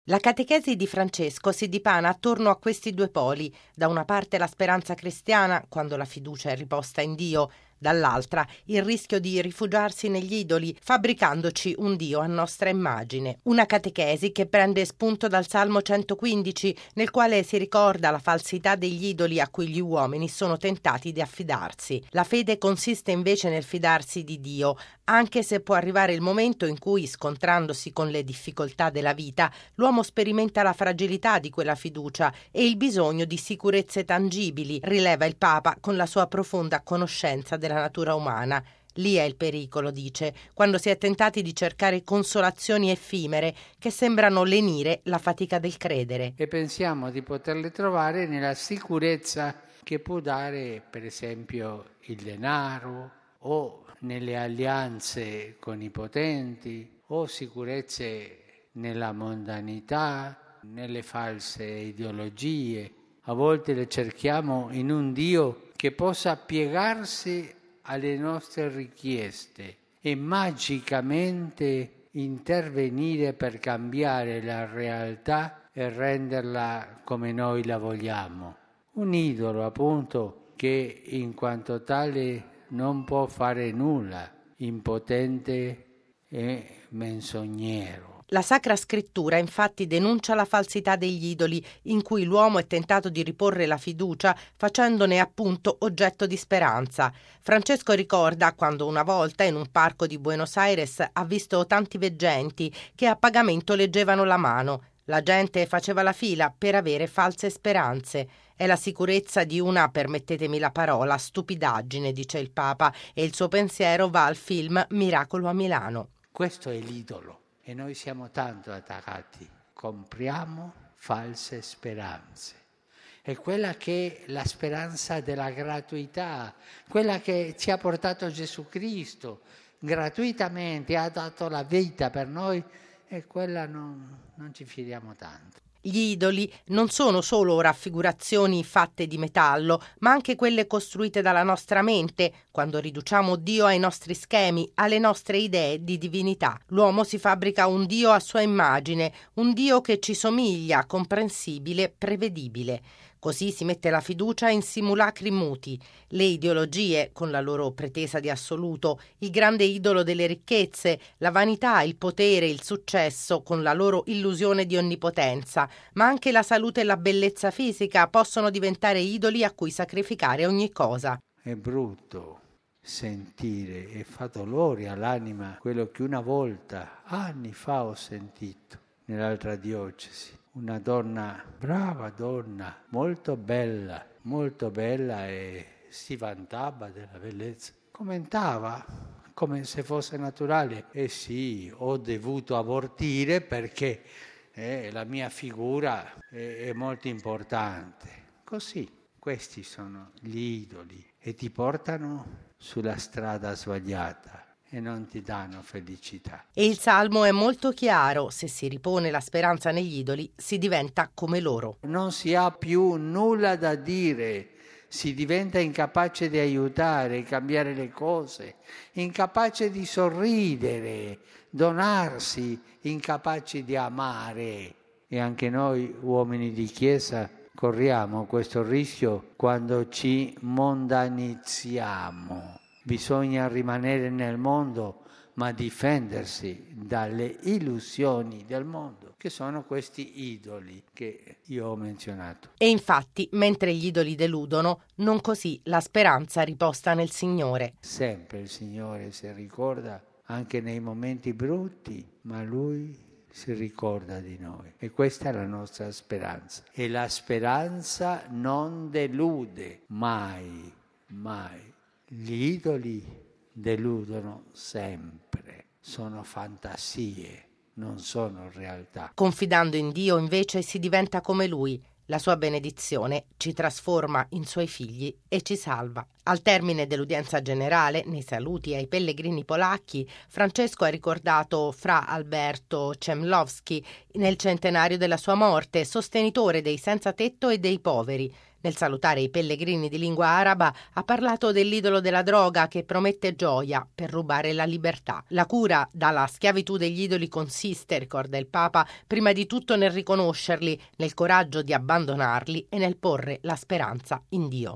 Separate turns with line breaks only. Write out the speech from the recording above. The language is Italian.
La catechesi di Francesco si dipana attorno a questi due poli: da una parte la speranza cristiana, quando la fiducia è riposta in Dio, dall'altra il rischio di rifugiarsi negli idoli, fabbricandoci un Dio a nostra immagine. Una catechesi che prende spunto dal Salmo 115, nel quale si ricorda la falsità degli idoli a cui gli uomini sono tentati di affidarsi. La fede consiste invece nel fidarsi di Dio, anche se può arrivare il momento in cui, scontrandosi con le difficoltà della vita, l'uomo sperimenta la fragilità di quella fiducia e il bisogno di sicurezze tangibili, rileva il Papa con la sua profonda conoscenza della natura umana. Lì è il pericolo, dice, quando si è tentati di cercare consolazioni effimere che sembrano lenire la fatica del credere.
E pensiamo di poterle trovare nella sicurezza che può dare, per esempio, il denaro, o nelle alleanze con i potenti, o sicurezze nella mondanità, nelle false ideologie. A volte le cerchiamo in un Dio che possa piegarsi alle nostre richieste e magicamente intervenire per cambiare la realtà e renderla come noi la vogliamo. Un idolo, appunto, che in quanto tale non può fare nulla, impotente e menzognero.
La Sacra Scrittura infatti denuncia la falsità degli idoli in cui l'uomo è tentato di riporre la fiducia facendone appunto oggetto di speranza. Francesco ricorda quando una volta in un parco di Buenos Aires ha visto tanti veggenti che a pagamento leggevano la mano. La gente faceva la fila per avere false speranze. È la sicurezza di una, permettetemi la parola, stupidaggine, dice il Papa, e il suo pensiero va al film Miracolo a Milano.
Questo è l'idolo. E noi siamo tanto attaccati, compriamo false speranze. È quella che è la speranza della gratuità, quella che ci ha portato Gesù Cristo, gratuitamente ha dato la vita per noi, e quella non ci fidiamo tanto.
Gli idoli non sono solo raffigurazioni fatte di metallo, ma anche quelle costruite dalla nostra mente, quando riduciamo Dio ai nostri schemi, alle nostre idee di divinità. L'uomo si fabbrica un Dio a sua immagine, un Dio che ci somiglia, comprensibile, prevedibile. Così si mette la fiducia in simulacri muti. Le ideologie, con la loro pretesa di assoluto, il grande idolo delle ricchezze, la vanità, il potere, il successo, con la loro illusione di onnipotenza, ma anche la salute e la bellezza fisica possono diventare idoli a cui sacrificare ogni cosa.
È brutto sentire e fa dolore all'anima quello che una volta, anni fa, ho sentito nell'altra diocesi. Una donna, brava donna, molto bella e si vantava della bellezza. Commentava come se fosse naturale. Sì, ho dovuto abortire perché la mia figura è molto importante. Così, questi sono gli idoli e ti portano sulla strada sbagliata e non ti danno felicità.
E il Salmo è molto chiaro: se si ripone la speranza negli idoli, si diventa come loro.
Non si ha più nulla da dire, si diventa incapace di aiutare, cambiare le cose, incapace di sorridere, donarsi, incapaci di amare. E anche noi, uomini di Chiesa, corriamo questo rischio quando ci mondanizziamo. Bisogna rimanere nel mondo, ma difendersi dalle illusioni del mondo, che sono questi idoli che io ho menzionato.
E infatti, mentre gli idoli deludono, non così la speranza riposta nel Signore.
Sempre il Signore si ricorda anche nei momenti brutti, ma Lui si ricorda di noi. E questa è la nostra speranza. E la speranza non delude mai, mai. Gli idoli deludono sempre, sono fantasie, non sono realtà.
Confidando in Dio invece si diventa come Lui. La sua benedizione ci trasforma in Suoi figli e ci salva. Al termine dell'udienza generale, nei saluti ai pellegrini polacchi, Francesco ha ricordato Fra Alberto Chemlowski nel centenario della sua morte, sostenitore dei senza tetto e dei poveri. Nel salutare i pellegrini di lingua araba ha parlato dell'idolo della droga che promette gioia per rubare la libertà. La cura dalla schiavitù degli idoli consiste, ricorda il Papa, prima di tutto nel riconoscerli, nel coraggio di abbandonarli e nel porre la speranza in Dio.